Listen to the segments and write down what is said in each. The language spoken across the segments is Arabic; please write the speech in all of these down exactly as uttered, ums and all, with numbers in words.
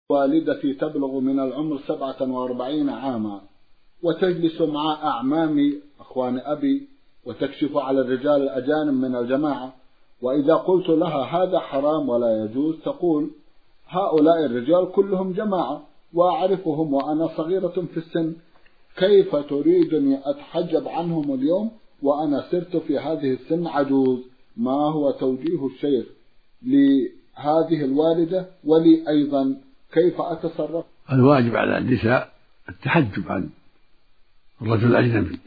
والدتي تبلغ من العمر سبعة وأربعين عاما، وتجلس مع أعمامي أخوان أبي وتكشف على الرجال الأجانب من الجماعة، وإذا قلت لها هذا حرام ولا يجوز تقول هؤلاء الرجال كلهم جماعة وأعرفهم وأنا صغيرة في السن، كيف تريدني أتحجب عنهم اليوم وأنا صرت في هذه السن عجوز؟ ما هو توجيه الشيخ لهذه الوالدة ولي أيضا؟ كيف أتصرف؟ الواجب على النساء التحجب عن الرجل الأجنبي،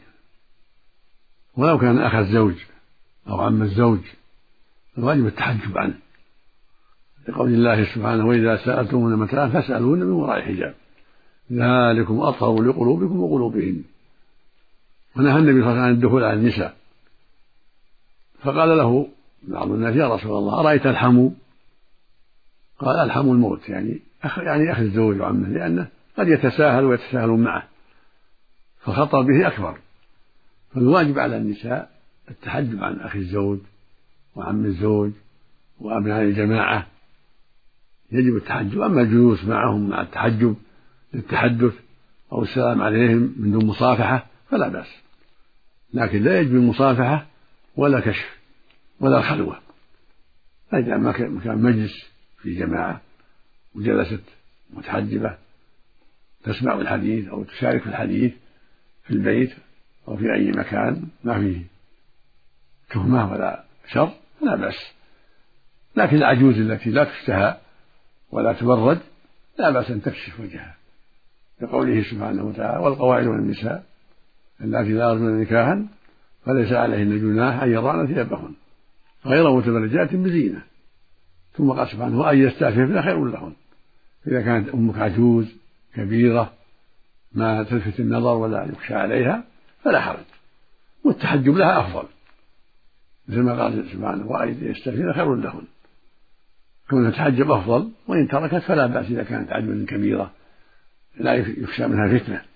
ولو كان أخ الزوج أو عم الزوج الواجب التحجب عنه، لقول الله سبحانه: وإذا سألتمون متاعا فاسألوهن من وراء حجاب ذلكم أطهر لقلوبكم وقلوبهن. ونهى النبي صلى الله عليه وسلم عن الدخول على النساء، فقال له بعض الناس: يا رسول الله أرأيت الحمو؟ قال: الحمو الموت، يعني أخ يعني أخ الزوج وعمه، لأنه قد يتساهل ويتساهلون معه فخطر به أكبر. فالواجب على النساء التحجب عن أخي الزوج وعم الزوج وأبناء الجماعة، يجب التحجب. أما الجلوس معهم مع التحجب للتحدث أو السلام عليهم من دون مصافحة فلا بأس، لكن لا يجب المصافحة ولا كشف ولا خلوة. فإذا ما كان مجلس في جماعة وجلست متحجبة تسمع الحديث أو تشارك في الحديث في البيت أو في أي مكان ما فيه تهمة ولا شر لا بأس. لكن العجوز التي لا تشتهى ولا تبرد لا بأس أن تكشف وجهها، لقوله سبحانه وتعالى: والقواعد من النساء التي لا يرجون نكاحا فليس عليهن جناح أن يضعن ثيابهن غير متبرجات بزينة. ثم قال سبحانه: وأن يستعففن خير لهن. إذا كانت أمك عجوز كبيرة ما تلفت النظر ولا يخشى عليها فلا حرج، والتحجب لها أفضل، مثل ما قال سبحانه: وأن يستعففن خير لهن. كونها تحجب أفضل، وإن تركت فلا بأس إذا كانت عجوز كبيرة لا يخشى منها فتنة.